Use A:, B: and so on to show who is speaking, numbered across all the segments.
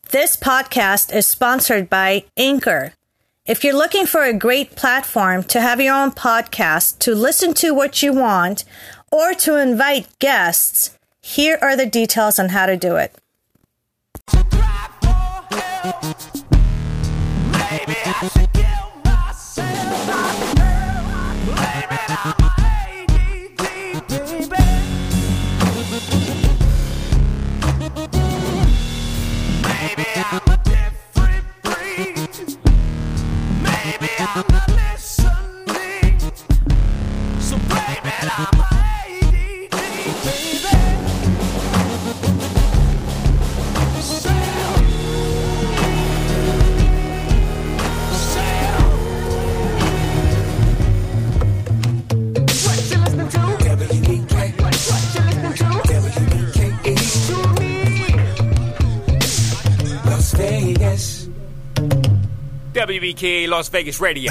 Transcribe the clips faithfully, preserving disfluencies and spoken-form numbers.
A: This podcast is sponsored by Anchor. If you're looking for a great platform to have your own podcast, to listen to what you want, or to invite guests, here are the details on how to do it.
B: Maybe I should kill myself. Blame it on my A D D, baby. Maybe I'm a different breed. Maybe I'm not listening. So blame it on my A D D, baby.
C: Vegas.
D: W B K A Las Vegas Radio.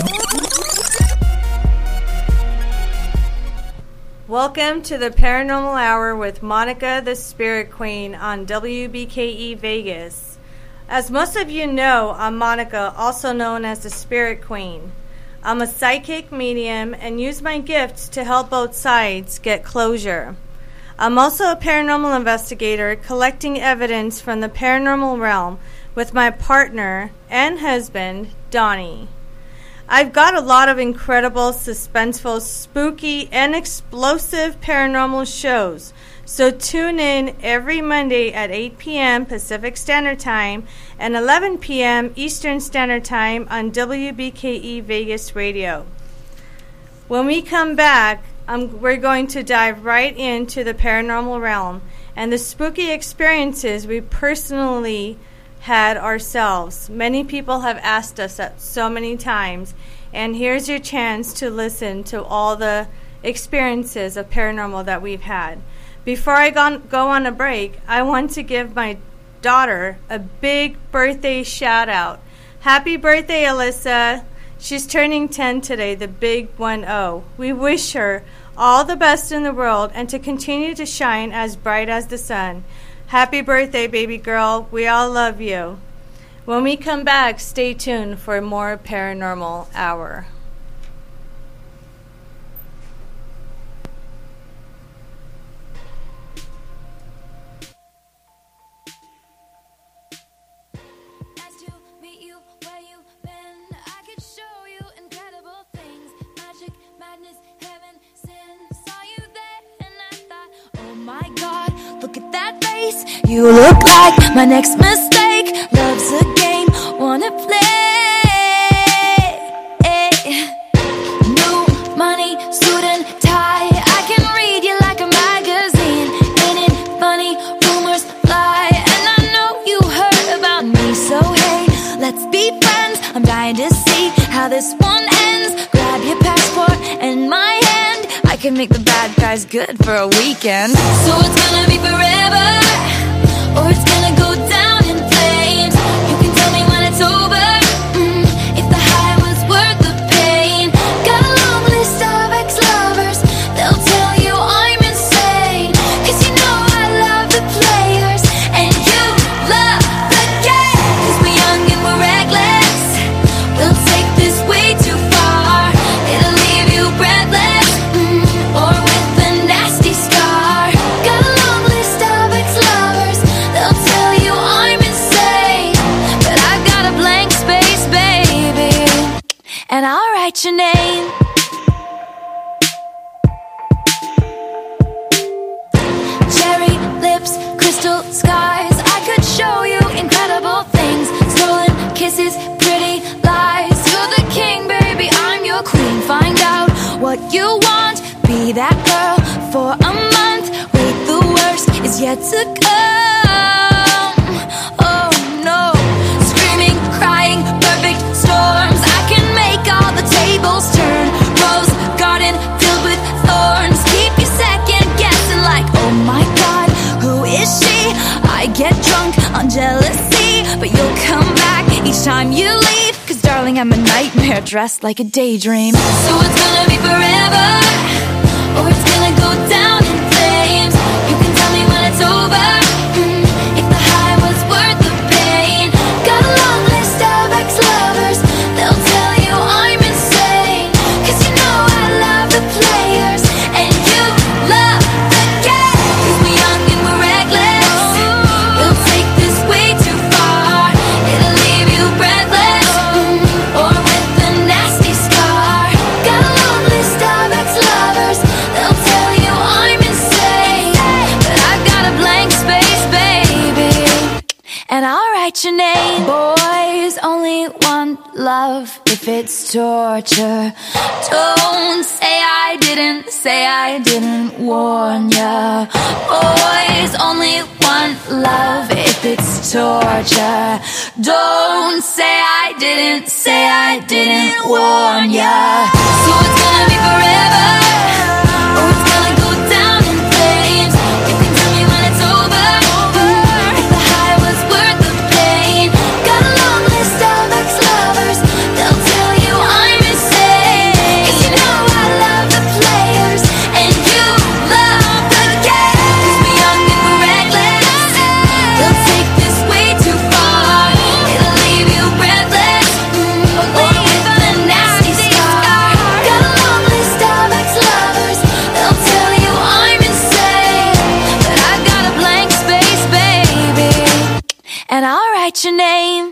E: Welcome to the Paranormal Hour with Monica the Spirit Queen on W B K E Vegas. As most of you know, I'm Monica, also known as the Spirit Queen. I'm a psychic medium and use my gifts to help both sides get closure. I'm also a paranormal investigator collecting evidence from the paranormal realm with my partner and husband, Donnie. I've got a lot of incredible, suspenseful, spooky, and explosive paranormal shows, so tune in every Monday at eight p.m. Pacific Standard Time and eleven p.m. Eastern Standard Time on W B K E Vegas Radio. When we come back, um, we're going to dive right into the paranormal realm and the spooky experiences we personally had ourselves. Many people have asked us that so many times, and here's your chance to listen to all the experiences of paranormal that we've had. Before I go, go on a break, I want to give my daughter a big birthday shout out. Happy birthday, Alyssa. She's turning ten today, the big one oh. We wish her all the best in the world and to continue to shine as bright as the sun. Happy birthday, baby girl. We all love you. When we come back, stay tuned for more Paranormal Hour.
F: Nice to meet you where you've been. I could show you incredible things. Magic, madness, heaven, sin. Saw you there and I thought, oh my God, look at that face. You look like my next mistake. Love's a game, wanna play. New money, suit and tie. I can read you like a magazine. Ain't it funny? Rumors fly, and I know you heard about me. So hey, let's be friends. I'm dying to see how this one ends. Grab your passport and my hand. I can make the bad guys good for a weekend. So it's gonna be forever, or it's gonna go down in flames. You can tell me when it's over, mm, if the high was worth the pain. Got a long list of ex-lovers, they'll tell you I'm insane. Cause you know I love the players, and you love the game. Cause we're young and we're reckless, we'll take this way too far. It'll leave you breathless, mm, or with a nasty scar. Got a long list of ex-lovers, they'll tell you I'm insane. But I've got a blank space, baby, and I'll write your name. Cherry lips, crystal skies. I could show you incredible things. Stolen kisses, pretty lies. You're the king, baby, I'm your queen. Find out what you want, be that girl for a month. Wait, the worst is yet to come. Oh no, screaming, crying, perfect storms. I can make all the tables turn. Rose garden filled with thorns. Keep you second guessing like, oh my God, who is she? I get drunk on jealousy, but you'll come back each time you leave. Cause darling, I'm a nightmare dressed like a daydream. So it's gonna be forever, or it's gonna go down in flames. You can tell me when it's over, mm, if the high was worth the pain. write your name. Boys only want love if it's torture. Don't say I didn't, say I didn't warn ya. Boys only want love if it's torture. Don't say I didn't, say I didn't warn ya. So it's gonna be forever, or it's gonna go down in flames. You can tell me when it's over, if the high was worth the pain. Got a long list of ex-lovers, they'll tell you I'm insane. 'Cause you know I love the players, and you love the game. 'Cause we're young and we're reckless, they'll take this way too far. It'll leave you breathless, mm, or with a nasty scar. Got a long list of ex-lovers, they'll tell you I'm insane. But I've got a blank space, baby, and I'll write your name.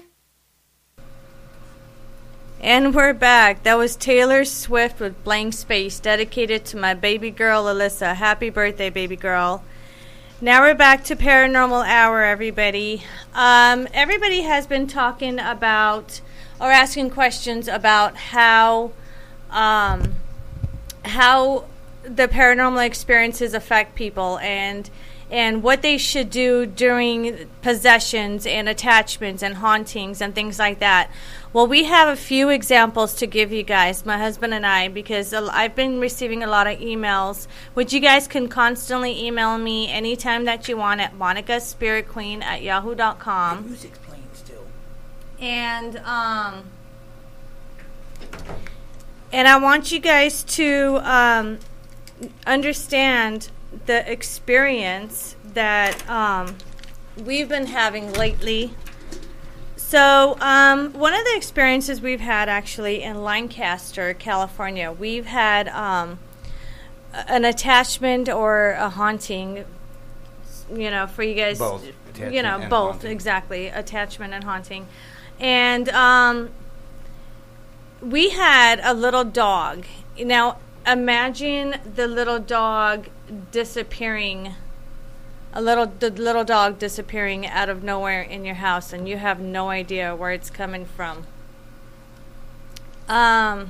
E: And we're back. That was Taylor Swift with Blank Space, dedicated to my baby girl, Alyssa. Happy birthday, baby girl. Now we're back to Paranormal Hour, everybody. Um, everybody has been talking about, or asking questions about how, um, how the paranormal experiences affect people, and and what they should do during possessions and attachments and hauntings and things like that. Well, we have a few examples to give you guys, my husband and I, because I've been receiving a lot of emails, which you guys can constantly email me anytime that you want at monica spirit queen at yahoo dot com.
C: Music's playing still.
E: And um, and I want you guys to um, understand the experience that um, we've been having lately. So um, one of the experiences we've had actually in Lancaster, California, we've had um, an attachment or a haunting, you know, for you guys.
C: Both.
E: You know,
C: and
E: both,
C: haunting.
E: exactly, attachment and haunting. And um, we had a little dog. Now, imagine the little dog disappearing, a little the little dog disappearing out of nowhere in your house, and you have no idea where it's coming from. Um.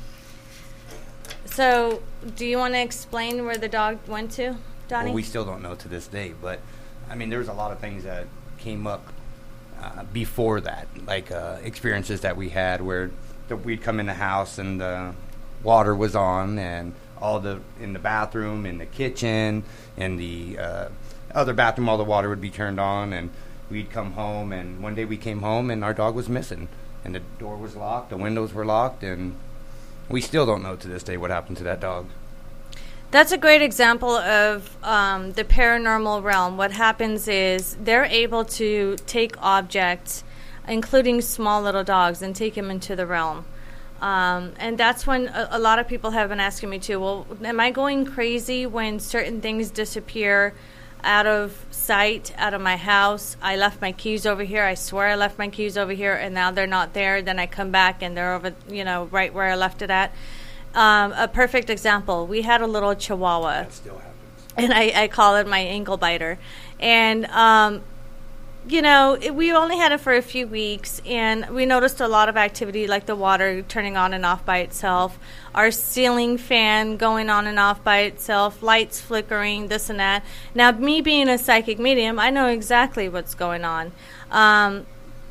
E: So, do you want to explain where the dog went to, Donnie?
C: Well, we still don't know to this day, but I mean, there's a lot of things that came up uh, before that, like uh, experiences that we had where the, we'd come in the house and the water was on, and all the in the bathroom, in the kitchen, in the uh, other bathroom, all the water would be turned on, and we'd come home, and one day we came home and our dog was missing, and the door was locked, the windows were locked, and we still don't know to this day what happened to that dog.
E: That's a great example of um, the paranormal realm. What happens is they're able to take objects, including small little dogs, and take them into the realm. Um, and that's when a, a lot of people have been asking me too, well, am I going crazy when certain things disappear out of sight, out of my house? I left my keys over here. I swear I left my keys over here, and now they're not there. Then I come back and they're over, you know, right where I left it at. Um, a perfect example. We had a little Chihuahua.
C: That still happens.
E: And I, I call it my ankle biter. And, um, you know, it, we only had it for a few weeks, and we noticed a lot of activity, like the water turning on and off by itself, our ceiling fan going on and off by itself, lights flickering, this and that. Now, me being a psychic medium, I know exactly what's going on. Um,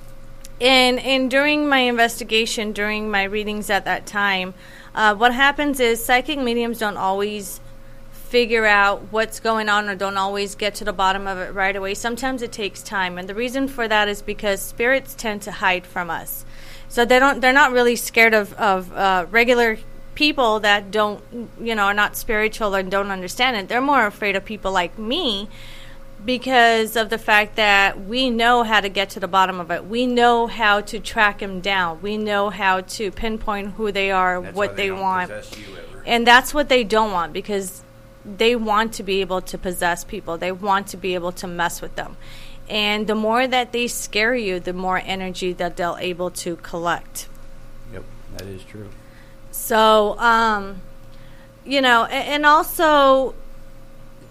E: and, and during my investigation, during my readings at that time, uh, what happens is psychic mediums don't always figure out what's going on, or don't always get to the bottom of it right away. Sometimes it takes time, and the reason for that is because spirits tend to hide from us. So they don't they're not really scared of, of uh, regular people that don't, you know, are not spiritual and don't understand it. They're more afraid of people like me, because of the fact that we know how to get to the bottom of it. We know how to track them down. We know how to pinpoint who they are,
C: That's
E: what
C: why
E: they,
C: they don't
E: want.
C: possess you ever.
E: And that's what they don't want, because they want to be able to possess people. They want to be able to mess with them. And the more that they scare you, the more energy that they'll able to collect.
C: Yep, that is true.
E: So, um, you know, and, and also,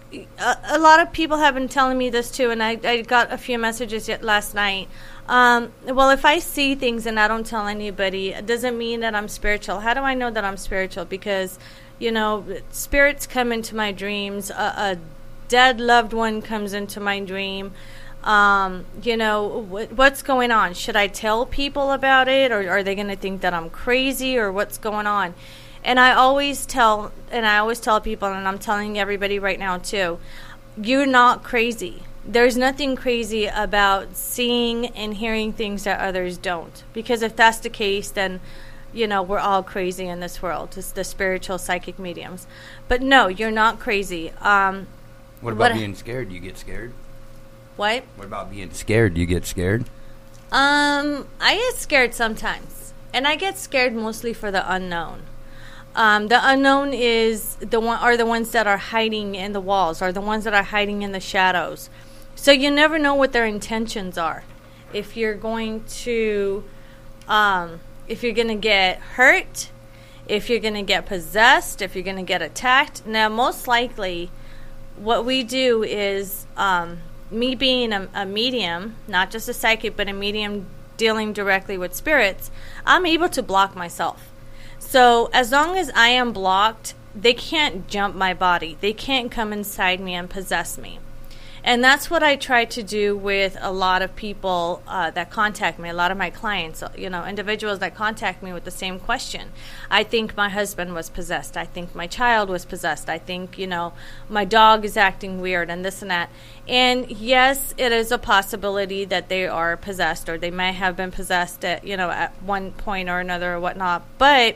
E: a, a lot of people have been telling me this too, and I, I got a few messages yet last night. Um, well, if I see things and I don't tell anybody, it doesn't mean that I'm spiritual. How do I know that I'm spiritual? Because, you know, spirits come into my dreams. A, a dead loved one comes into my dream. Um, you know, wh- what's going on? Should I tell people about it, or are they going to think that I'm crazy, or what's going on? And I always tell, and I always tell people, and I'm telling everybody right now too, you're not crazy. There's nothing crazy about seeing and hearing things that others don't. Because if that's the case, then, you know, we're all crazy in this world. It's the spiritual psychic mediums. But no, you're not crazy. Um,
C: What about
E: what-
C: being scared? You get scared?
E: what?
C: What about being scared? You get scared?
E: Um, I get scared sometimes. And I get scared mostly for the unknown. Um, the unknown is the one are the ones that are hiding in the walls, are the ones that are hiding in the shadows. So you never know what their intentions are. If you're going to, um, if you're going to get hurt, if you're going to get possessed, if you're going to get attacked. Now, most likely, what we do is, um, me being a, a medium, not just a psychic, but a medium dealing directly with spirits, I'm able to block myself. So as long as I am blocked, they can't jump my body. They can't come inside me and possess me. And that's what I try to do with a lot of people uh, that contact me, a lot of my clients, you know, individuals that contact me with the same question. I think my husband was possessed. I think my child was possessed. I think, you know, my dog is acting weird and this and that. And yes, it is a possibility that they are possessed, or they may have been possessed at, you know, at one point or another or whatnot. But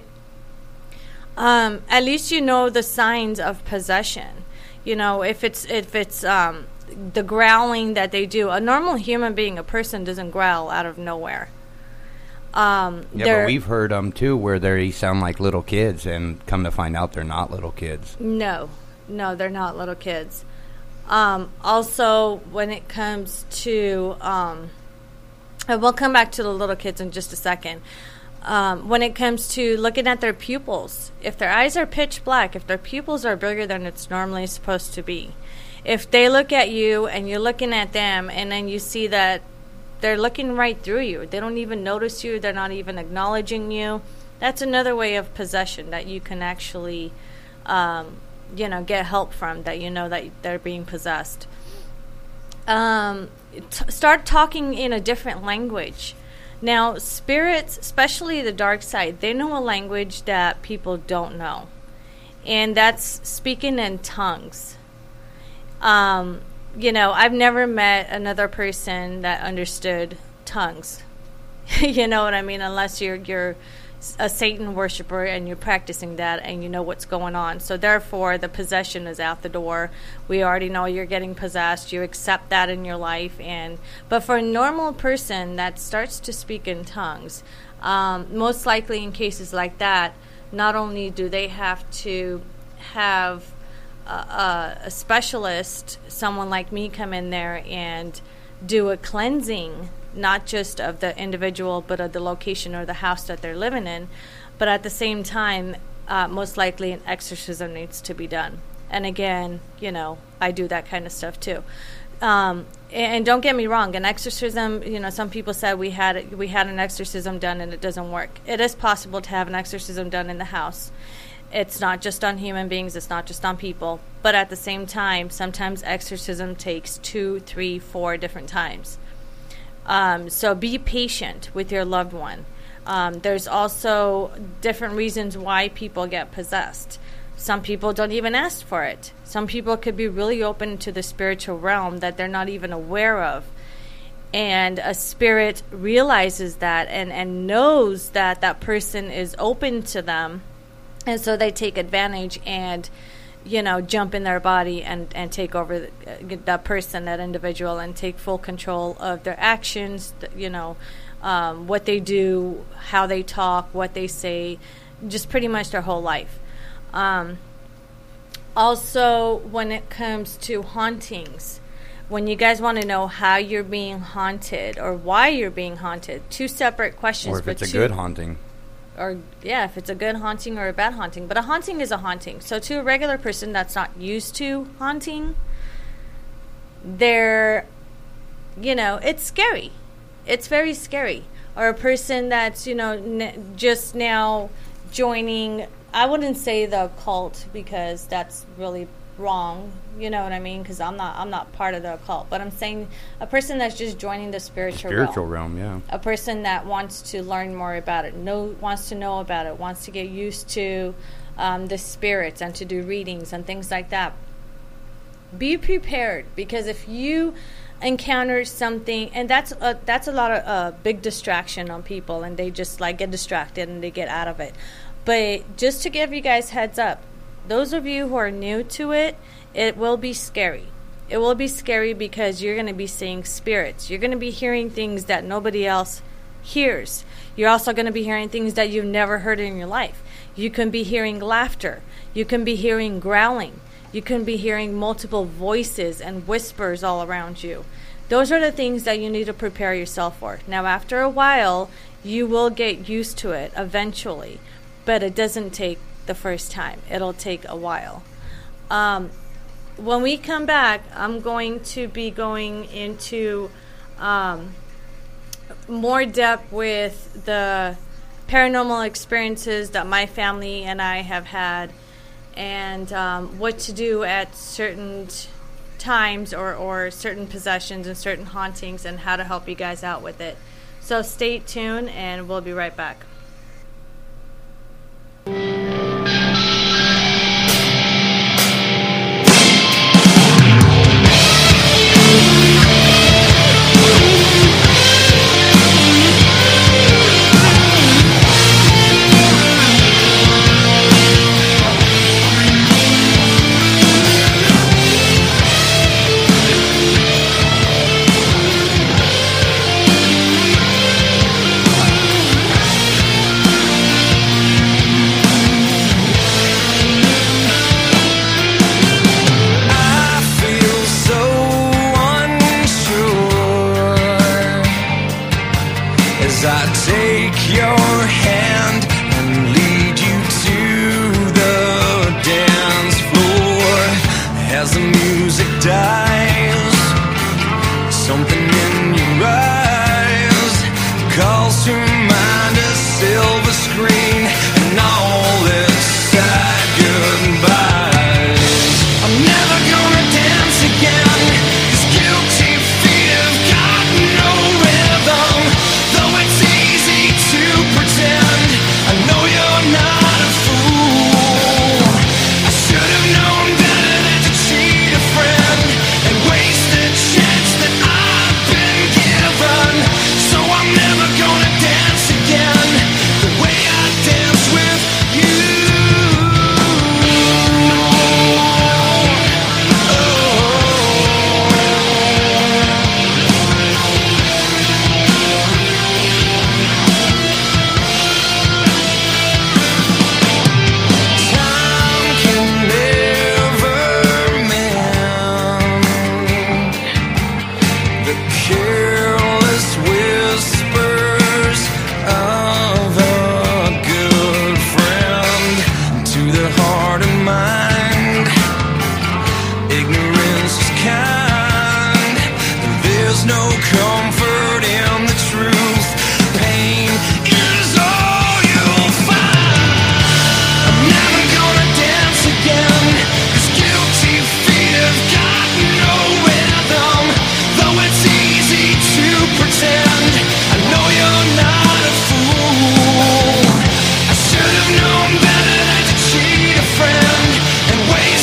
E: um, at least you know the signs of possession. You know, if it's, if it's, um, the growling that they do. A normal human being, a person, doesn't growl out of nowhere. Um,
C: Yeah, but we've heard them, too, where they sound like little kids, and come to find out they're not little kids.
E: No, no, they're not little kids. Um, also, when it comes to... Um, and we'll come back to the little kids in just a second. Um, when it comes to looking at their pupils, if their eyes are pitch black, if their pupils are bigger than it's normally supposed to be, if they look at you and you're looking at them, and then you see that they're looking right through you, they don't even notice you, they're not even acknowledging you, that's another way of possession that you can actually, um, you know, get help from, that you know that they're being possessed. Um, t- start talking in a different language. Now, spirits, especially the dark side, they know a language that people don't know, and that's speaking in tongues. Um, you know, I've never met another person that understood tongues. You know what I mean? Unless you're you're a Satan worshiper and you're practicing that and you know what's going on. So therefore, the possession is out the door. We already know you're getting possessed. You accept that in your life. And but for a normal person that starts to speak in tongues, um, most likely in cases like that, not only do they have to have A, a specialist, someone like me, come in there and do a cleansing, not just of the individual, but of the location or the house that they're living in. But at the same time, uh, most likely an exorcism needs to be done. And again, you know, I do that kind of stuff too. Um, and don't get me wrong, an exorcism, you know, some people said we had we had an exorcism done and it doesn't work. It is possible to have an exorcism done in the house. It's not just on human beings. It's not just on people. But at the same time, sometimes exorcism takes two, three, four different times. Um, so be patient with your loved one. Um, there's also different reasons why people get possessed. Some people don't even ask for it. Some people could be really open to the spiritual realm that they're not even aware of. And a spirit realizes that and, and knows that that person is open to them. And so they take advantage and, you know, jump in their body and, and take over the, that person, that individual, and take full control of their actions, you know, um, what they do, how they talk, what they say, just pretty much their whole life. Um, also, when it comes to hauntings, when you guys want to know how you're being haunted or why you're being haunted, two separate questions.
C: Or if it's a
E: two,
C: good haunting.
E: or yeah, if it's a good haunting or a bad haunting. But a haunting is a haunting. So to a regular person that's not used to haunting, they're, you know, it's scary. It's very scary. Or a person that's, you know, n- just now joining, I wouldn't say the occult because that's really wrong, you know what I mean? Because I'm not, I'm not part of the occult. But I'm saying a person that's just joining the spiritual,
C: Spiritual
E: realm.
C: realm, yeah.
E: A person that wants to learn more about it, know, wants to know about it, wants to get used to um, the spirits and to do readings and things like that. Be prepared, because if you encounter something, and that's a, that's a lot of uh, big distraction on people, and they just like get distracted and they get out of it. But just to give you guys heads up, those of you who are new to it, it will be scary. It will be scary because you're going to be seeing spirits. You're going to be hearing things that nobody else hears. You're also going to be hearing things that you've never heard in your life. You can be hearing laughter. You can be hearing growling. You can be hearing multiple voices and whispers all around you. Those are the things that you need to prepare yourself for. Now, after a while, you will get used to it eventually, but it doesn't take the first time. It'll take a while. Um, when we come back, I'm going to be going into um, more depth with the paranormal experiences that my family and I have had, and um, what to do at certain t- times or, or certain possessions and certain hauntings, and how to help you guys out with it. So stay tuned, and we'll be right back.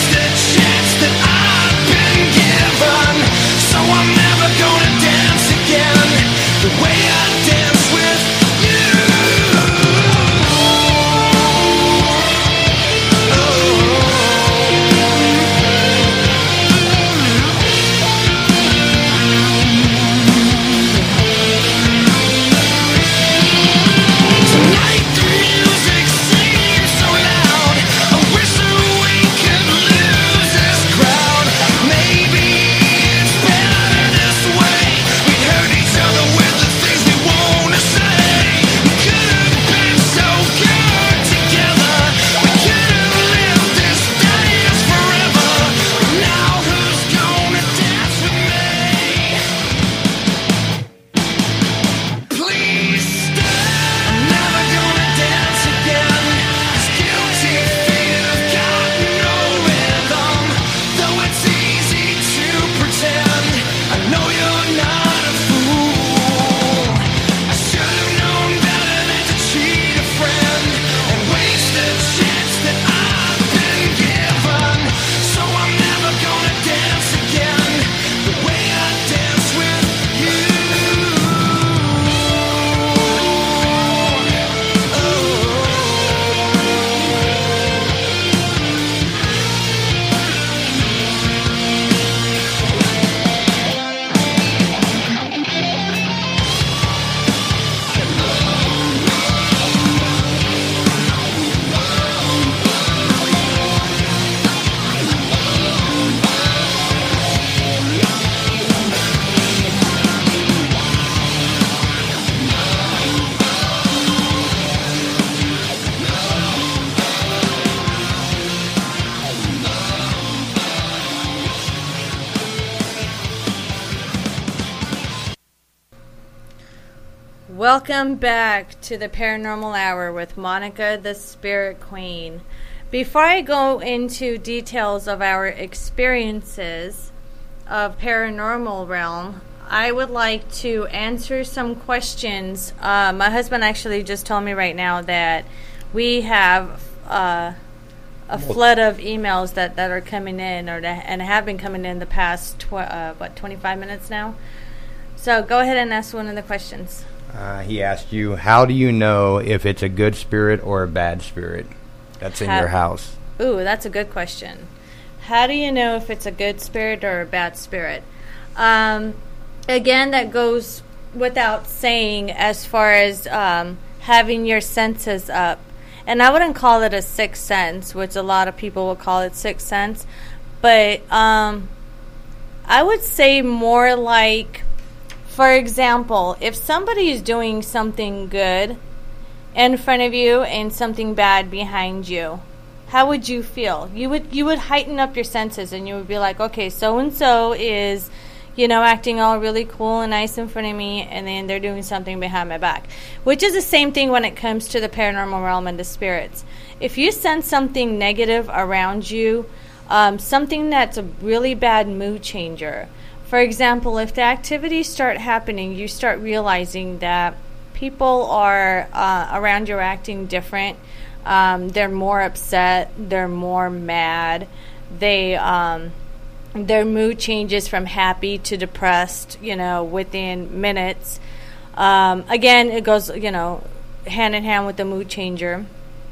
B: Gonna dance again.
E: Welcome back to the Paranormal Hour with Monica the Spirit Queen. Before I go into details of our experiences of paranormal realm, I would like to answer some questions. Uh, my husband actually just told me right now that we have uh, a flood of emails that, that are coming in, or that, and have been coming in the past tw- uh, what twenty-five minutes now. So go ahead and ask one of the questions.
C: Uh, he asked you, how do you know if it's a good spirit or a bad spirit that's in
E: How-
C: your house?
E: Ooh, that's a good question. How do you know if it's a good spirit or a bad spirit? Um, again, that goes without saying as far as um, having your senses up. And I wouldn't call it a sixth sense, which a lot of people will call it sixth sense. But um, I would say more like, for example, if somebody is doing something good in front of you and something bad behind you, how would you feel? You would you would heighten up your senses, and you would be like, okay, so and so is, you know, acting all really cool and nice in front of me, and then they're doing something behind my back, which is the same thing when it comes to the paranormal realm and the spirits. If you sense something negative around you, um, something that's a really bad mood changer. For example, if the activities start happening, you start realizing that people are uh, around you are acting different. Um, they're more upset. They're more mad. They um, their mood changes from happy to depressed, you know, within minutes. Um, again, it goes, you know, hand in hand with the mood changer.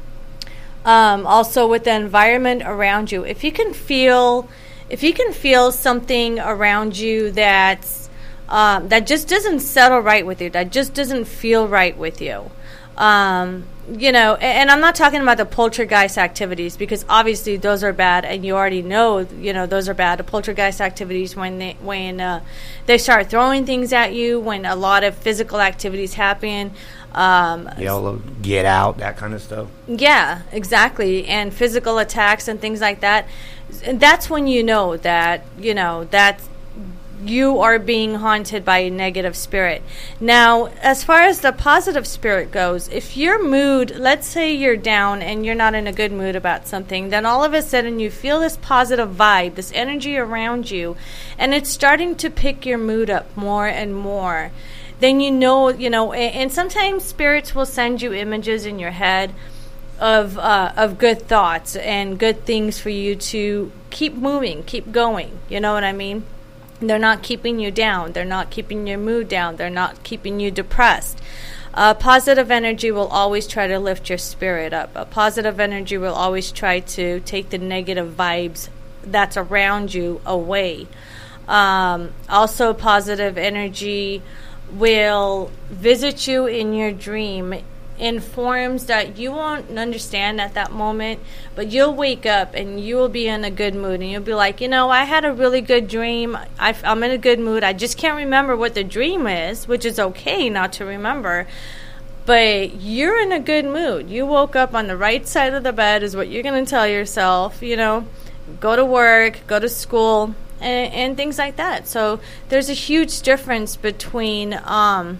E: Um, also, with the environment around you, if you can feel. If you can feel something around you that's um, that just doesn't settle right with you, that just doesn't feel right with you, um, you know, and, and I'm not talking about the poltergeist activities, because obviously those are bad, and you already know, you know, those are bad. The poltergeist activities, when they when uh, they start throwing things at you, when a lot of physical activities happen. Um,
C: Yell, get out, that kind of stuff.
E: Yeah, exactly. And physical attacks and things like that. And that's when you know that, you know, that you are being haunted by a negative spirit. Now, as far as the positive spirit goes, if your mood, let's say you're down and you're not in a good mood about something, then all of a sudden you feel this positive vibe, this energy around you, and it's starting to pick your mood up more and more. Then you know, you know, and, and sometimes spirits will send you images in your head of uh, of good thoughts and good things for you to keep moving, keep going. You know what I mean? They're not keeping you down. They're not keeping your mood down. They're not keeping you depressed. Uh, positive energy will always try to lift your spirit up. A positive energy will always try to take the negative vibes that's around you away. Um, also, positive energy will visit you in your dream in forms that you won't understand at that moment, but you'll wake up and you will be in a good mood, and you'll be like, you know, I had a really good dream. I, I'm in a good mood. I just can't remember what the dream is, which is okay not to remember, but you're in a good mood. You woke up on the right side of the bed is what you're going to tell yourself, you know, go to work, go to school, And, and things like that. So there's a huge difference between um,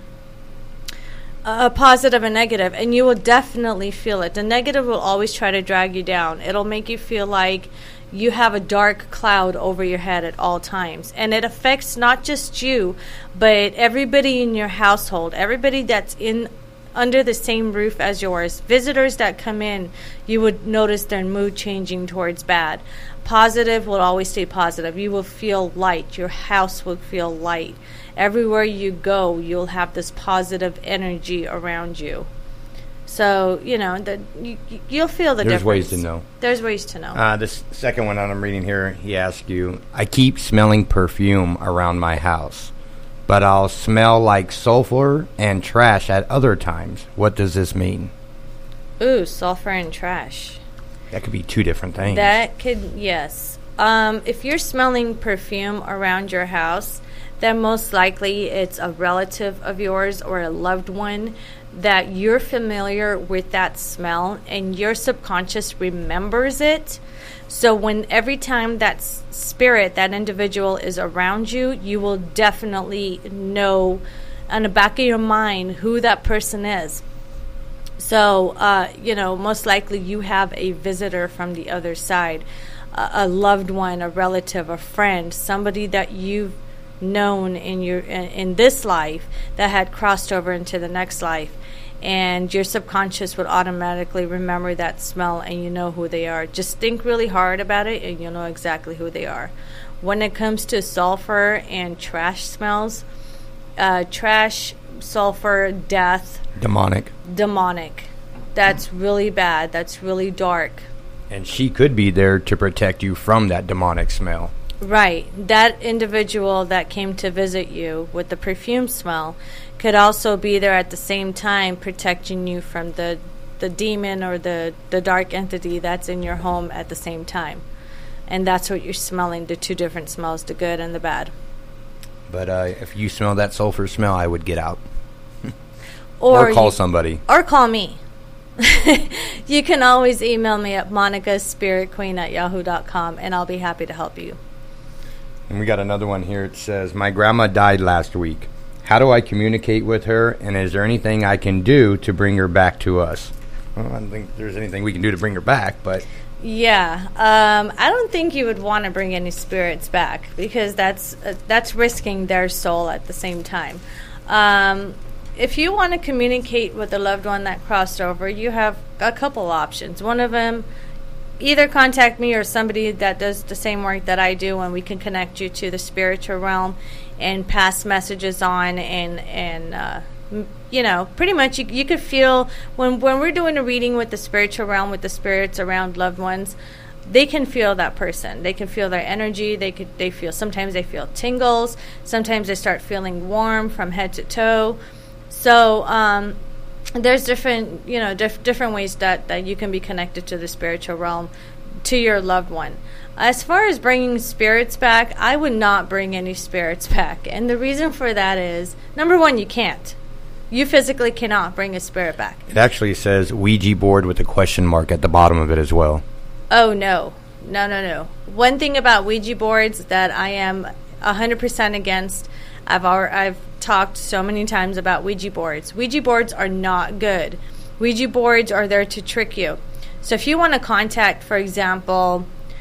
E: a positive and negative, and you will definitely feel it. The negative will always try to drag you down. It'll make you feel like you have a dark cloud over your head at all times, and it affects not just you, but everybody in your household, everybody that's in under the same roof as yours. Visitors that come in, you would notice their mood changing towards bad. Positive will always stay positive. You will feel light. Your house will feel light. Everywhere you go, you'll have this positive energy around you. So, you know, the, you, you'll feel the
C: There's
E: difference.
C: ways to know.
E: There's ways to know.
C: Uh, this second one that I'm reading here, he asked you, I keep smelling perfume around my house, but I'll smell like sulfur and trash at other times. What does this mean?
E: Ooh, sulfur and trash.
C: That could be two different things.
E: That could, yes. Um, if you're smelling perfume around your house, then most likely it's a relative of yours or a loved one that you're familiar with that smell, and your subconscious remembers it. So when every time that s- spirit, that individual is around you, you will definitely know on the back of your mind who that person is. So, uh, you know, most likely you have a visitor from the other side, a, a loved one, a relative, a friend, somebody that you've known in your in, in this life that had crossed over into the next life. And your subconscious would automatically remember that smell, and you know who they are. Just think really hard about it, and you'll know exactly who they are. When it comes to sulfur and trash smells, uh, trash, sulfur, death,
C: Demonic.
E: demonic. That's really bad. That's really dark.
C: And she could be there to protect you from that demonic smell.
E: Right. That individual that came to visit you with the perfume smell could also be there at the same time protecting you from the the demon or the, the dark entity that's in your home at the same time. And that's what you're smelling, the two different smells, the good and the bad.
C: But uh, if you smell that sulfur smell, I would get out.
E: Or,
C: or call
E: you,
C: somebody.
E: Or call me. You can always email me at monica spirit queen at yahoo dot com, and I'll be happy to help you.
C: And we got another one here. It says, my grandma died last week. How do I communicate with her, and is there anything I can do to bring her back to us? Well, I don't think there's anything we can do to bring her back, but...
E: Yeah, um, I don't think you would want to bring any spirits back, because that's uh, that's risking their soul at the same time. Um, if you want to communicate with a loved one that crossed over, you have a couple options. One of them, either contact me or somebody that does the same work that I do, and we can connect you to the spiritual realm and pass messages on, and and uh, m- you know, pretty much you, you could feel when when we're doing a reading with the spiritual realm, with the spirits around loved ones, they can feel that person. They can feel their energy. They could they feel sometimes they feel tingles. Sometimes they start feeling warm from head to toe. So um, there's different you know dif- different ways that, that you can be connected to the spiritual realm, to your loved one. As far as bringing spirits back, I would not bring any spirits back. And the reason for that is, number one, you can't. You physically cannot bring a spirit back.
C: It actually says Ouija board with a question mark at the bottom of it as well.
E: Oh, no. No, no, no. One thing about Ouija boards that I am one hundred percent against, I've al- I've talked so many times about Ouija boards. Ouija boards are not good. Ouija boards are there to trick you. So if you want to contact, for example,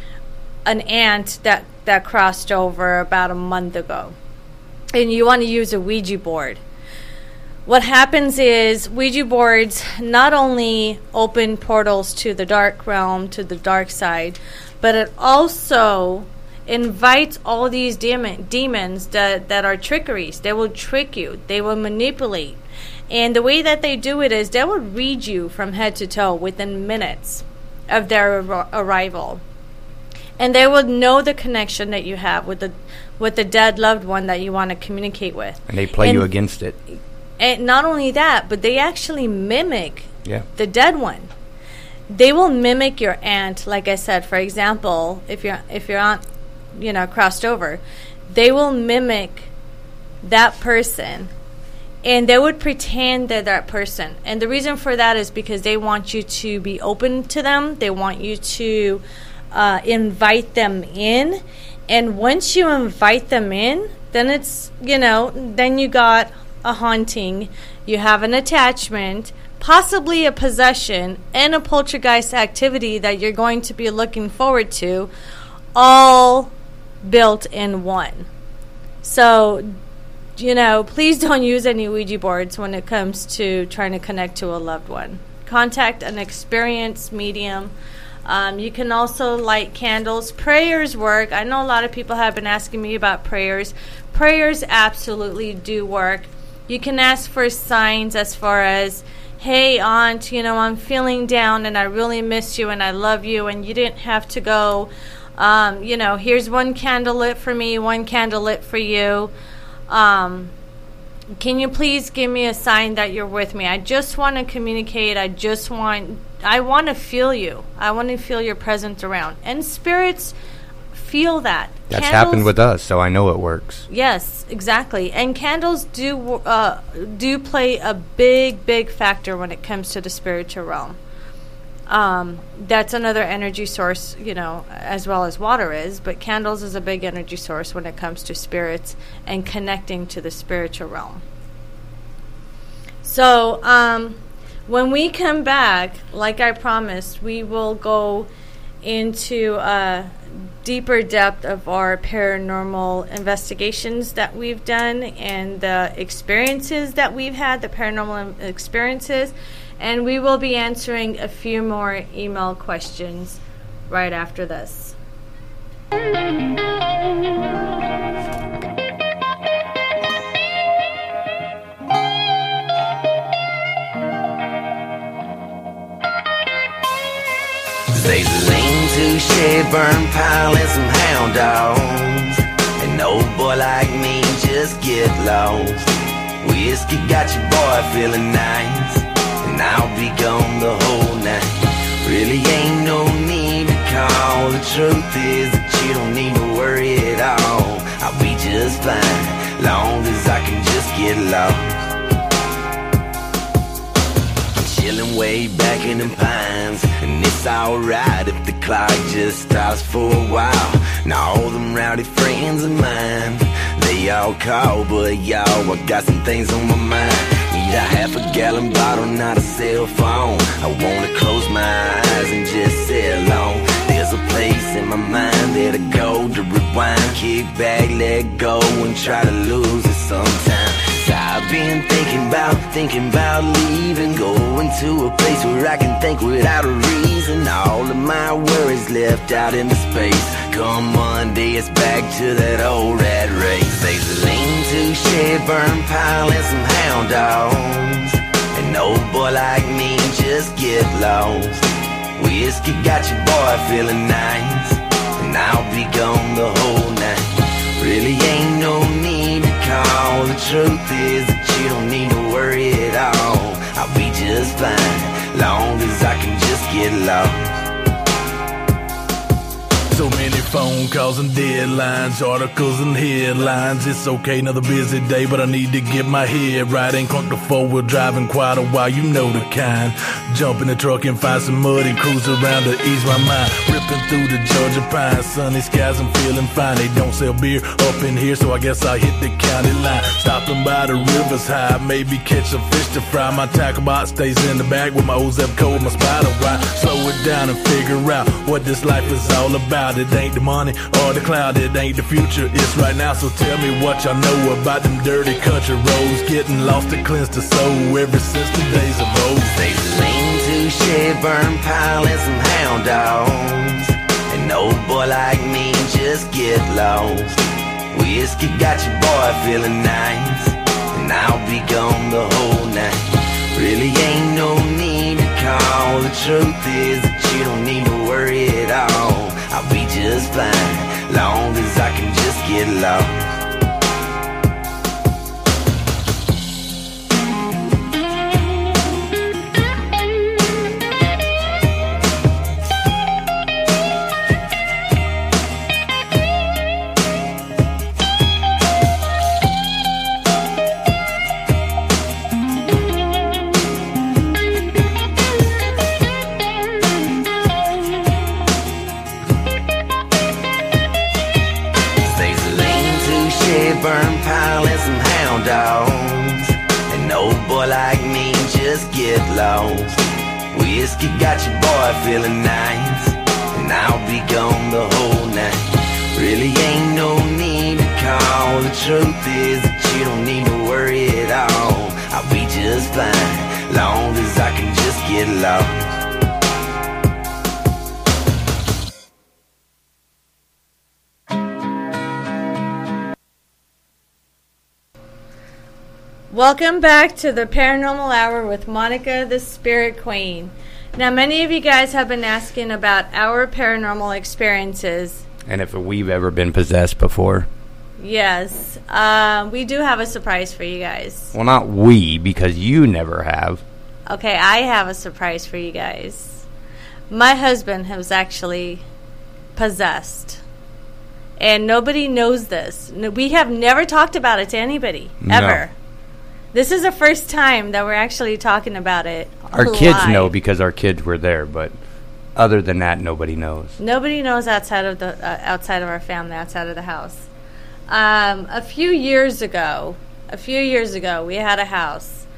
E: an aunt that, that crossed over about a month ago, and you want to use a Ouija board, what happens is Ouija boards not only open portals to the dark realm, to the dark side, but it also invites all these demon, demons that, that are trickeries. They will trick you. They will manipulate. And the way that they do it is they will read you from head to toe within minutes of their ar- arrival. And they will know the connection that you have with the with the dead loved one that you want to communicate with.
C: And they play
E: and,
C: you against it.
E: And not only that, but they actually mimic
C: Yeah.
E: the dead one. They will mimic your aunt, like I said. For example, if your if your aunt, you know, crossed over, they will mimic that person, and they would pretend they're that person. And the reason for that is because they want you to be open to them. They want you to uh, invite them in. And once you invite them in, then it's, you know, then you got a haunting, you have an attachment, possibly a possession, and a poltergeist activity that you're going to be looking forward to, all built in one. So, you know, please don't use any Ouija boards when it comes to trying to connect to a loved one. Contact an experienced medium. Um, you can also light candles. Prayers work. I know a lot of people have been asking me about prayers. Prayers absolutely do work. You can ask for signs as far as, hey, aunt, you know, I'm feeling down and I really miss you and I love you, and you didn't have to go. Um, you know, here's one candle lit for me, one candle lit for you. Um, can you please give me a sign that you're with me? I just want to communicate. I just want, I want to feel you. I want to feel your presence around. And spirits feel that.
C: That's
E: Candles,
C: happened with us, so I know it works.
E: Yes, exactly. And candles do uh, do play a big, big factor when it comes to the spiritual realm. Um, that's another energy source, you know, as well as water is. But candles is a big energy source when it comes to spirits and connecting to the spiritual realm. So, um, when we come back, like I promised, we will go into a deeper depth of our paranormal investigations that we've done and the experiences that we've had, the paranormal experiences, and we will be answering a few more email questions right after this.
G: They's a lean to shed, burn pile, and some hound dogs. An old boy like me just get lost. Whiskey got your boy feeling nice, and I'll be gone the whole night. Really ain't no need to call. The truth is that you don't need to worry at all. I'll be just fine, long as I can just get lost. Chillin' way back in the pines, and it's alright if the clock just stops for a while. Now all them rowdy friends of mine, they all call, but y'all, I got some things on my mind. Need a half a gallon bottle, not a cell phone. I wanna close my eyes and just sit alone. There's a place in my mind there to go, to rewind, kick back, let go, and try to lose it sometime. So I've been thinking about, thinking about leaving, going to a place where I can think without a reason. All of my worries left out into space. Come Monday, it's back to that old rat race. There's a lean-to shed, burn pile, and some hound dogs. An old boy like me just get lost. Whiskey got your boy feeling nice, and I'll be gone the whole night. Really ain't no need to call. The truth is that you don't need to worry at all. I'll be just fine, long as I can just get lost.
H: So many phone calls and deadlines, articles and headlines. It's okay, another busy day, but I need to get my head right. Ain't clunk the four-wheel driving quite a while, you know the kind. Jump in the truck and find some mud and cruise around to ease my mind. Ripping through the Georgia pines, sunny skies, I'm feeling fine. They don't sell beer up in here, so I guess I'll hit the county line. Stopping by the river's high, maybe catch some fish to fry. My tackle box stays in the bag with my old Zepco and my spider ride. Slow it down and figure out what this life is all about. It ain't the money or the cloud, it ain't the future, it's right now. So tell me what y'all know about them dirty country roads. Getting lost to cleanse the soul ever since the days of old.
G: There's a lean-to shed, burn pile, and some hound dogs. An old boy like me just get lost. Whiskey got your boy feeling nice, and I'll be gone the whole night. Really ain't no need to call. The truth is that you don't need to worry at all. I'll be just fine, long as I can just get lost. Burn pile and some hound dogs. An old boy like me just get lost. Whiskey got your boy feeling nice, and I'll be gone the whole night. Really ain't no need to call. The truth is that you don't need to worry at all. I'll be just fine, long as I can just get lost.
E: Welcome back to the Paranormal Hour with Monica, the Spirit Queen. Now, many of you guys have been asking about our paranormal experiences.
C: And if we've ever been possessed before.
E: Yes. Uh, we do have a surprise for you guys.
C: Well, not we, because you never have.
E: Okay, I have a surprise for you guys. My husband was actually possessed. And nobody knows this. We have never talked about it to anybody, ever. No. This is the first time that we're actually talking about it.
C: Our
E: live.
C: Kids know because our kids were there, but other than that, nobody knows.
E: Nobody knows outside of the uh, outside of our family, outside of the house. Um, a few years ago, a few years ago, we had a house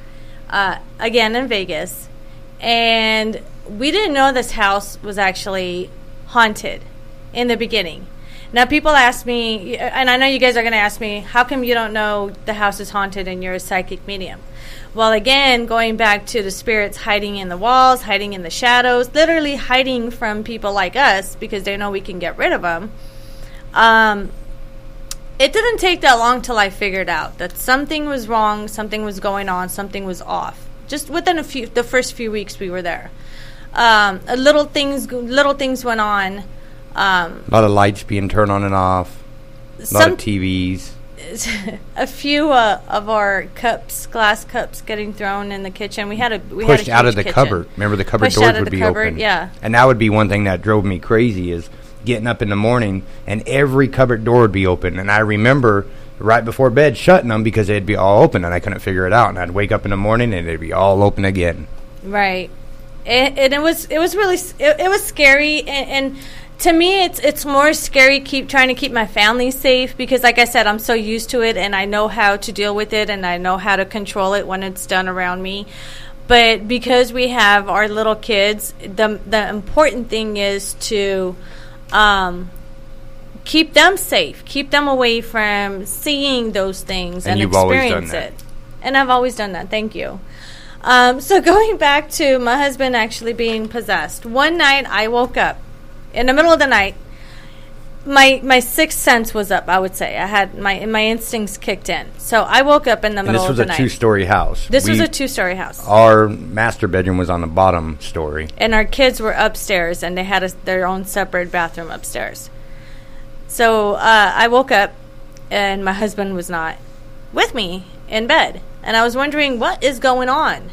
E: uh, again in Vegas, and we didn't know this house was actually haunted in the beginning. Now, people ask me, and I know you guys are going to ask me, how come you don't know the house is haunted and you're a psychic medium? Well, again, going back to the spirits hiding in the walls, hiding in the shadows, literally hiding from people like us because they know we can get rid of them. Um, it didn't take that long till I figured out that something was wrong, something was going on, something was off. Just within a few, the first few weeks we were there, um, little things, little things went on. Um,
C: a lot of lights being turned on and off. A
E: some,
C: lot of T Vs.
E: A few uh, of our cups, glass cups, getting thrown in the kitchen. We had a we
C: pushed
E: had a
C: out of the
E: kitchen.
C: cupboard. Remember, the cupboard
E: pushed
C: doors
E: out of
C: would
E: the
C: be
E: cupboard,
C: open.
E: Yeah,
C: and that would be one thing that drove me crazy is getting up in the morning and every cupboard door would be open. And I remember right before bed shutting them because they'd be all open and I couldn't figure it out. And I'd wake up in the morning and they'd be all open again.
E: Right, and, and it was it was really it, it was scary and. and to me, it's it's more scary keep trying to keep my family safe because, like I said, I'm so used to it and I know how to deal with it and I know how to control it when it's done around me. But because we have our little kids, the the important thing is to um, keep them safe, keep them away from seeing those things and,
C: and you've always
E: experience
C: done that.
E: it. And I've always done that. Thank you. Um, so going back to my husband actually being possessed, one night I woke up. In the middle of the night, my my sixth sense was up, I would say. I had my my instincts kicked in. So I woke up in the
C: And
E: middle
C: this
E: of
C: was
E: the
C: a
E: night.
C: two-story house.
E: This
C: We-
E: was a two-story house.
C: Our master bedroom was on the bottom story.
E: And our kids were upstairs, and they had a, their own separate bathroom upstairs. So uh, I woke up, and my husband was not with me in bed. And I was wondering, what is going on?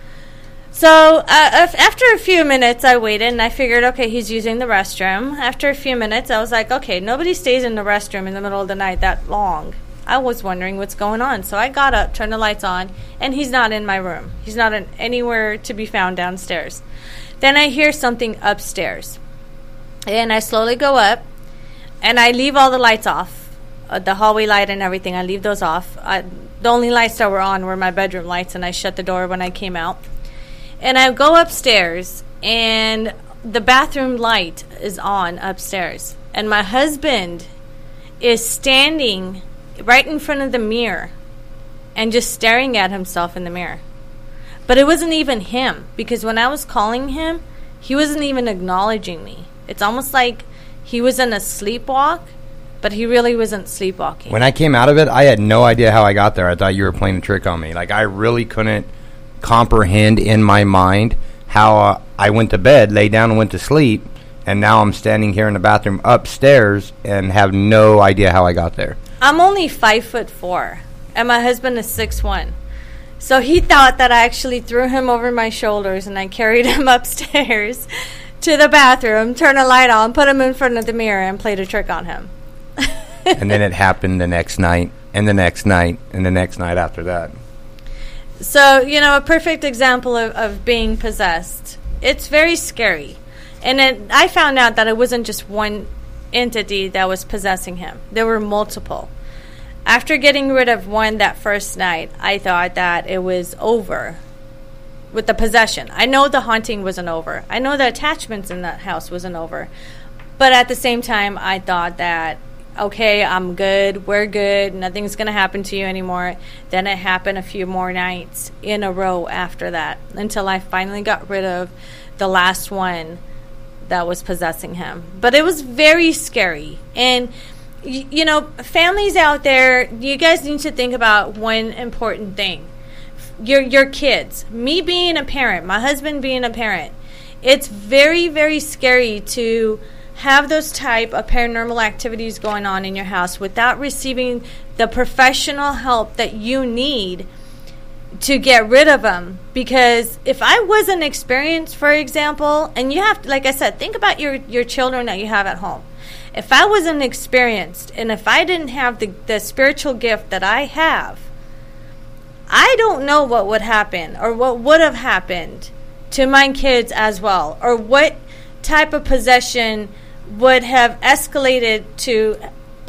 E: So uh, af- after a few minutes, I waited, and I figured, okay, he's using the restroom. After a few minutes, I was like, okay, nobody stays in the restroom in the middle of the night that long. I was wondering what's going on. So I got up, turned the lights on, and he's not in my room. He's not in anywhere to be found downstairs. Then I hear something upstairs. And I slowly go up, and I leave all the lights off, uh, the hallway light and everything. I leave those off. I, the only lights that were on were my bedroom lights, and I shut the door when I came out. And I go upstairs, and the bathroom light is on upstairs. And my husband is standing right in front of the mirror and just staring at himself in the mirror. But it wasn't even him, because when I was calling him, he wasn't even acknowledging me. It's almost like he was in a sleepwalk, but he really wasn't sleepwalking.
C: When I came out of it, I had no idea how I got there. I thought you were playing a trick on me. Like, I really couldn't comprehend in my mind how uh, I went to bed, lay down and went to sleep, and now I'm standing here in the bathroom upstairs and have no idea how I got there.
E: I'm only five foot four, and my husband is six one. So he thought that I actually threw him over my shoulders, and I carried him upstairs to the bathroom, turned a light on, put him in front of the mirror, and played a trick on him.
C: And then it happened the next night, and the next night, and the next night after that.
E: So, you know, a perfect example of, of being possessed. It's very scary. And it, I found out that it wasn't just one entity that was possessing him. There were multiple. After getting rid of one that first night, I thought that it was over with the possession. I know the haunting wasn't over. I know the attachments in that house wasn't over. But at the same time, I thought that, okay, I'm good, we're good, nothing's going to happen to you anymore. Then it happened a few more nights in a row after that, until I finally got rid of the last one that was possessing him. But it was very scary. And, y- you know, families out there, you guys need to think about one important thing. Your, your kids. Me being a parent, my husband being a parent, it's very, very scary to have those type of paranormal activities going on in your house without receiving the professional help that you need to get rid of them. Because if I wasn't experienced, for example, and you have to, like I said, think about your, your children that you have at home. If I wasn't experienced, and if I didn't have the, the spiritual gift that I have, I don't know what would happen or what would have happened to my kids as well, or what type of possession would have escalated to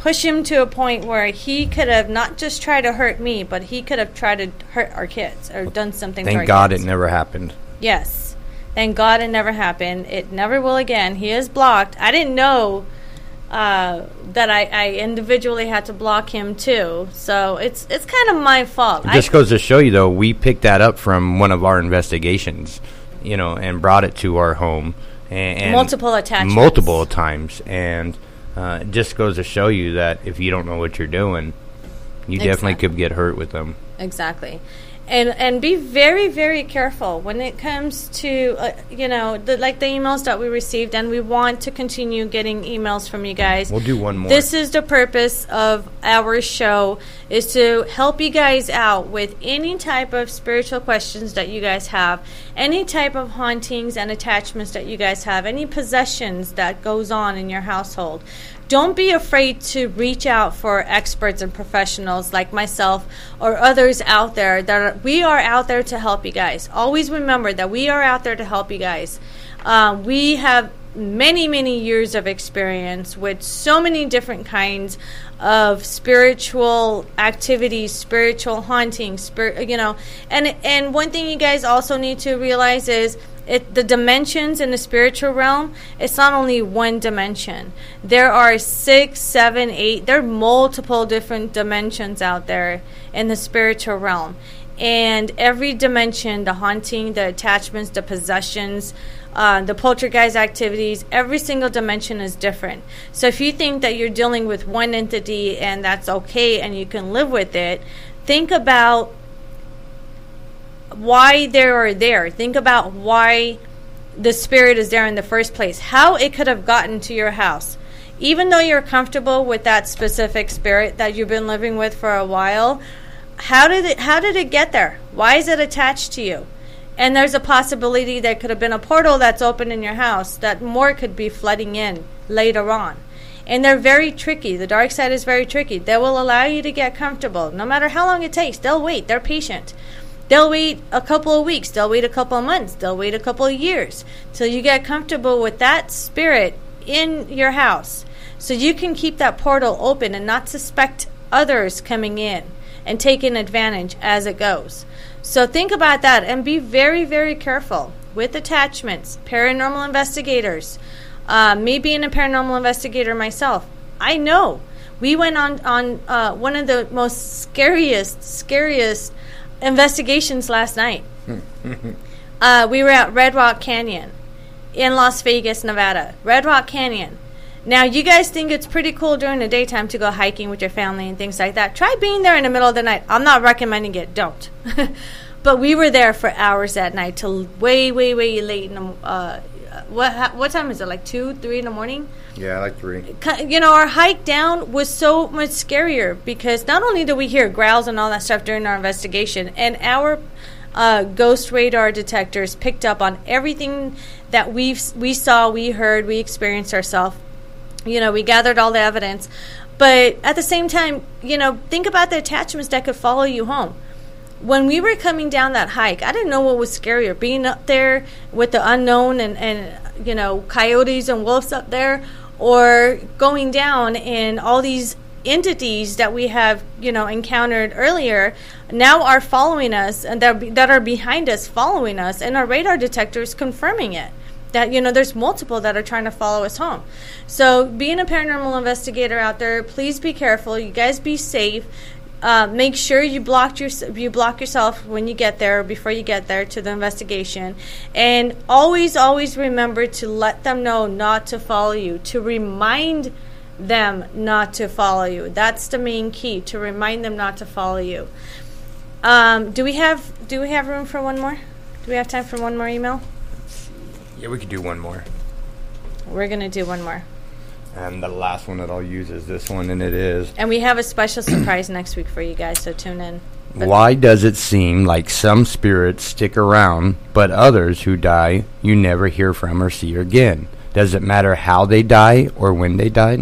E: push him to a point where he could have not just tried to hurt me, but he could have tried to hurt our kids or done something to our
C: Thank God
E: kids.
C: it never happened.
E: Yes. Thank God it never happened. It never will again. He is blocked. I didn't know uh, that I, I individually had to block him too. So it's it's kind of my fault.
C: It just
E: I,
C: goes to show you, though, we picked that up from one of our investigations, you know, and brought it to our home. And, and
E: multiple attachments.
C: Multiple times. And uh, it just goes to show you that if you don't know what you're doing, you
E: Exactly.
C: definitely could get hurt with them.
E: Exactly. And and be very, very careful when it comes to, uh, you know, the, like the emails that we received, and we want to continue getting emails from you guys.
C: We'll do one more.
E: This is the purpose of our show, is to help you guys out with any type of spiritual questions that you guys have, any type of hauntings and attachments that you guys have, any possessions that goes on in your household. Don't be afraid to reach out for experts and professionals like myself or others out there. That are, we are out there to help you guys. Always remember that we are out there to help you guys. Uh, we have many, many years of experience with so many different kinds of spiritual activities, spiritual haunting, spirit, you know. And and one thing you guys also need to realize is, It, the dimensions in the spiritual realm, it's not only one dimension. There are six, seven, eight, there are multiple different dimensions out there in the spiritual realm. And every dimension, the haunting, the attachments, the possessions, uh, the poltergeist activities, every single dimension is different. So if you think that you're dealing with one entity and that's okay and you can live with it, think about why they are there. Think about why the spirit is there in the first place, how it could have gotten to your house. Even though you're comfortable with that specific spirit that you've been living with for a while, how did it how did it get there? Why is it attached to you? And there's a possibility there could have been a portal that's open in your house that more could be flooding in later on. And they're very tricky. The dark side is very tricky. They will allow you to get comfortable. No matter how long it takes, they'll wait. They're patient. They'll wait a couple of weeks. They'll wait a couple of months. They'll wait a couple of years till you get comfortable with that spirit in your house, so you can keep that portal open and not suspect others coming in and taking advantage as it goes. So think about that and be very, very careful with attachments. Paranormal investigators. Uh, me being a paranormal investigator myself, I know. We went on, on uh, one of the most scariest, scariest investigations last night. uh, we were at Red Rock Canyon in Las Vegas, Nevada. Red Rock Canyon. Now, you guys think it's pretty cool during the daytime to go hiking with your family and things like that. Try being there in the middle of the night. I'm not recommending it. Don't. But we were there for hours that night till way, way, way late in the uh, what what time is it? Like two, three in the morning?
C: Yeah, like three.
E: You know, our hike down was so much scarier because not only did we hear growls and all that stuff during our investigation, and our uh, ghost radar detectors picked up on everything that we we saw, we heard, we experienced ourselves. You know, we gathered all the evidence. But at the same time, you know, think about the attachments that could follow you home. When we were coming down that hike, I didn't know what was scarier, being up there with the unknown and, and you know, coyotes and wolves up there, or going down and all these entities that we have, you know, encountered earlier now are following us, and that, that are behind us following us, and our radar detectors confirming it. That, you know, there's multiple that are trying to follow us home. So being a paranormal investigator out there, please be careful. You guys be safe. Uh, make sure you block your you block yourself when you get there, before you get there to the investigation, and always, always remember to let them know not to follow you. To remind them not to follow you. That's the main key. To remind them not to follow you. Um, do we have Do we have room for one more? Do we have time for one more email?
C: Yeah, we could do one more.
E: We're gonna do one more.
C: And the last one that I'll use is this one, and it is...
E: And we have a special surprise next week for you guys, so tune in. But
C: why does it seem like some spirits stick around, but others who die you never hear from or see again? Does it matter how they die or when they died?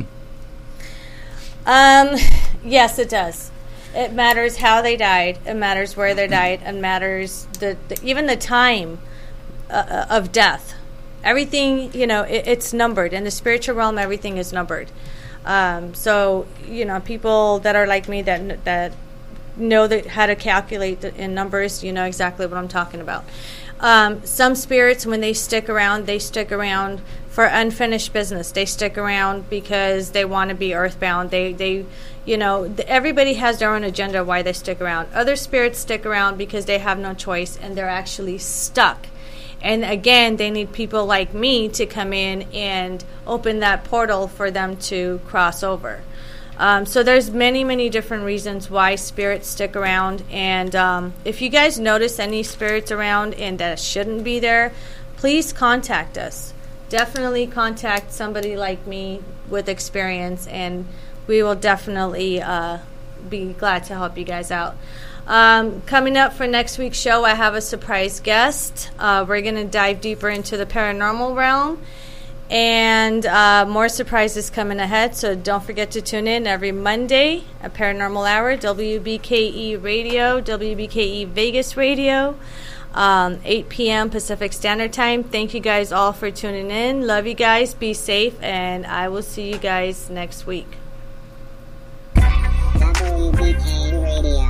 E: Um, yes, it does. It matters how they died. It matters where they died. It matters the, the even the time uh, of death. Everything, you know, it, it's numbered. In the spiritual realm, everything is numbered. Um, so, you know, people that are like me that that know that how to calculate the, in numbers, you know exactly what I'm talking about. Um, some spirits, when they stick around, they stick around for unfinished business. They stick around because they want to be earthbound. They, they, you know, th- everybody has their own agenda why they stick around. Other spirits stick around because they have no choice and they're actually stuck. And again, they need people like me to come in and open that portal for them to cross over. Um, so there's many, many different reasons why spirits stick around. And um, if you guys notice any spirits around and that shouldn't be there, please contact us. Definitely contact somebody like me with experience, and we will definitely uh, be glad to help you guys out. Um, coming up for next week's show, I have a surprise guest. Uh, we're going to dive deeper into the paranormal realm, and uh, more surprises coming ahead. So don't forget to tune in every Monday at Paranormal Hour, W B K E Radio, W B K E Vegas Radio, um, eight p.m. Pacific Standard Time. Thank you guys all for tuning in. Love you guys. Be safe, and I will see you guys next week.
I: W B K E Radio.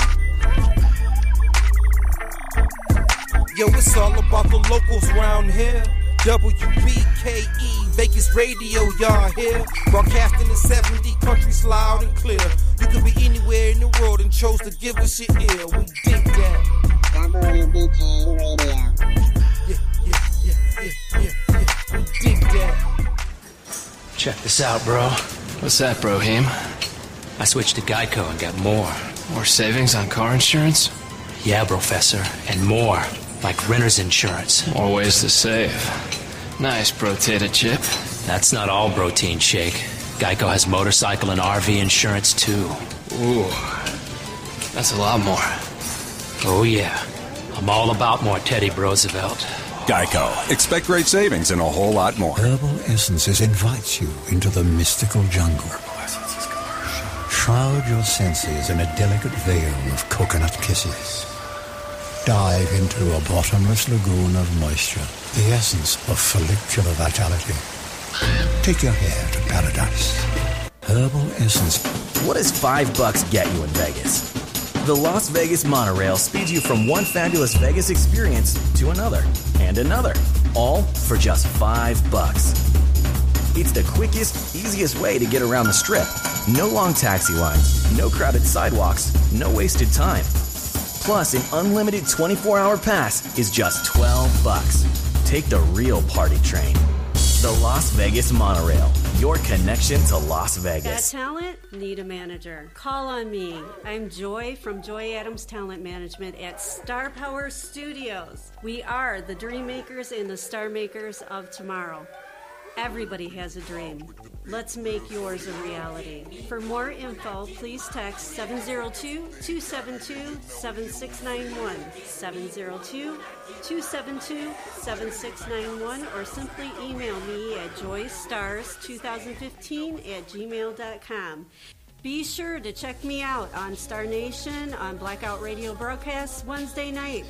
J: Yo, it's all about the locals round here. W B K E Vegas Radio, y'all here. Broadcasting in seventy countries loud and clear. You could be anywhere in the world and chose to give us your ear. We dig that.
I: W B K E Radio.
J: Yeah, yeah, yeah, yeah, yeah, yeah. We dig that.
K: Check this out, bro.
L: What's that, Brohim?
K: I switched to Geico and got more.
L: More savings on car insurance?
K: Yeah, Professor, and more. Like renter's insurance.
L: More ways to save. Nice, Bro-Tata Chip.
K: That's not all protein shake. Geico has motorcycle and R V insurance, too.
L: Ooh, that's a lot more.
K: Oh, yeah. I'm all about more Teddy Roosevelt.
M: Geico. Expect great savings and a whole lot more.
N: Herbal Essences invites you into the mystical jungle. Shroud your senses in a delicate veil of coconut kisses. Dive into a bottomless lagoon of moisture, the essence of follicular vitality. Take your hair to paradise. Herbal Essence.
O: What does five bucks get you in Vegas? The Las Vegas Monorail speeds you from one fabulous Vegas experience to another, and another, all for just five bucks. It's the quickest, easiest way to get around the Strip. No long taxi lines, no crowded sidewalks, no wasted time. Plus, an unlimited twenty-four hour pass is just twelve bucks. Take the real party train. The Las Vegas Monorail, your connection to Las Vegas.
P: Got talent? Need a manager. Call on me. I'm Joy from Joy Adams Talent Management at Star Power Studios. We are the dream makers and the star makers of tomorrow. Everybody has a dream. Let's make yours a reality. For more info, please text seven zero two, two seven two, seven six nine one, seven zero two, two seven two, seven six nine one, or simply email me at joy stars twenty fifteen at gmail dot com. Be sure to check me out on Star Nation on Blackout Radio broadcasts Wednesday nights.